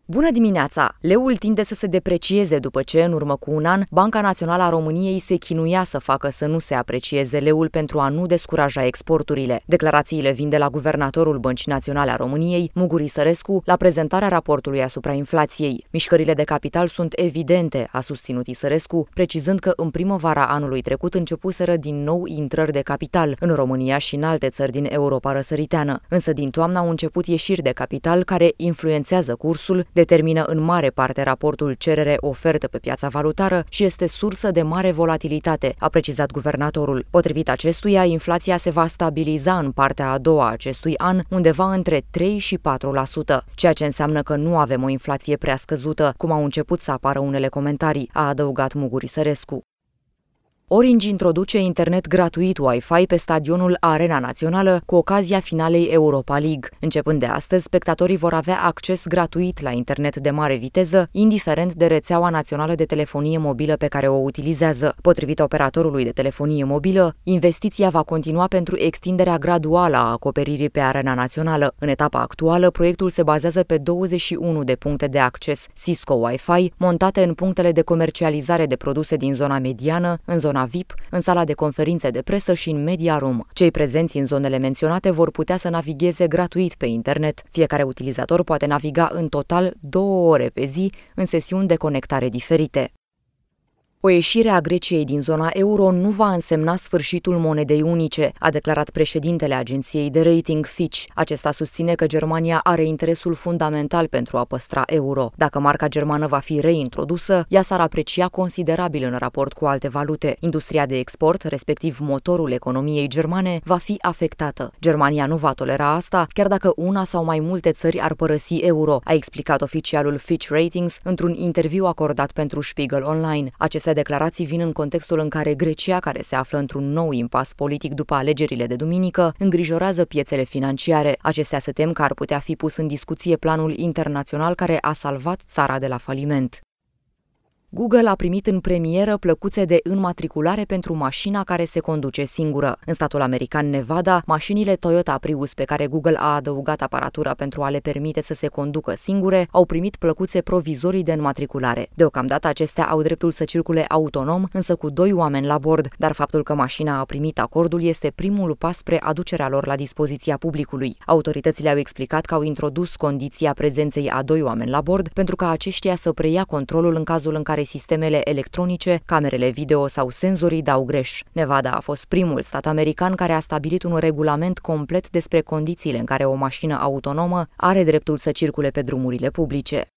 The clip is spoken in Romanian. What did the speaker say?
Bună dimineața! Leul tinde să se deprecieze după ce, în urmă cu un an, Banca Națională a României se chinuia să facă să nu se aprecieze leul pentru a nu descuraja exporturile. Declarațiile vin de la guvernatorul Băncii Naționale a României, Muguri Sărescu, la prezentarea raportului asupra inflației. Mișcările de capital sunt evidente, a susținut Sărescu, precizând că în primăvara anului trecut începuseră din nou intrări de capital în România și în alte țări din Europa răsăriteană. Însă din toamnă au început ieșiri de capital care influențează cursul, determină în mare parte raportul cerere-ofertă pe piața valutară și este sursă de mare volatilitate, a precizat guvernatorul. Potrivit acestuia, inflația se va stabiliza în partea a doua a acestui an, undeva între 3 și 4%, ceea ce înseamnă că nu avem o inflație prea scăzută, cum au început să apară unele comentarii, a adăugat Muguri Sărescu. Orange introduce internet gratuit Wi-Fi pe stadionul Arena Națională cu ocazia finalei Europa League. Începând de astăzi, spectatorii vor avea acces gratuit la internet de mare viteză, indiferent de rețeaua națională de telefonie mobilă pe care o utilizează. Potrivit operatorului de telefonie mobilă, investiția va continua pentru extinderea graduală a acoperirii pe Arena Națională. În etapa actuală, proiectul se bazează pe 21 de puncte de acces Cisco Wi-Fi, montate în punctele de comercializare de produse din zona mediană, în zona VIP, în sala de conferințe de presă și în media room. Cei prezenți în zonele menționate vor putea să navigheze gratuit pe internet. Fiecare utilizator poate naviga în total 2 ore pe zi în sesiuni de conectare diferite. O ieșire a Greciei din zona euro nu va însemna sfârșitul monedei unice, a declarat președintele agenției de rating Fitch. Acesta susține că Germania are interesul fundamental pentru a păstra euro. Dacă marca germană va fi reintrodusă, ea s-ar aprecia considerabil în raport cu alte valute. Industria de export, respectiv motorul economiei germane, va fi afectată. Germania nu va tolera asta, chiar dacă una sau mai multe țări ar părăsi euro, a explicat oficialul Fitch Ratings într-un interviu acordat pentru Spiegel Online. Aceste declarații vin în contextul în care Grecia, care se află într-un nou impas politic după alegerile de duminică, îngrijorează piețele financiare. Acestea se tem că ar putea fi pus în discuție planul internațional care a salvat țara de la faliment. Google a primit în premieră plăcuțe de înmatriculare pentru mașina care se conduce singură. În statul american Nevada, mașinile Toyota Prius pe care Google a adăugat aparatura pentru a le permite să se conducă singure au primit plăcuțe provizorii de înmatriculare. Deocamdată acestea au dreptul să circule autonom, însă cu 2 oameni la bord, dar faptul că mașina a primit acordul este primul pas spre aducerea lor la dispoziția publicului. Autoritățile au explicat că au introdus condiția prezenței a 2 oameni la bord pentru ca aceștia să preia controlul în cazul în care sistemele electronice, camerele video sau senzorii dau greș. Nevada a fost primul stat american care a stabilit un regulament complet despre condițiile în care o mașină autonomă are dreptul să circule pe drumurile publice.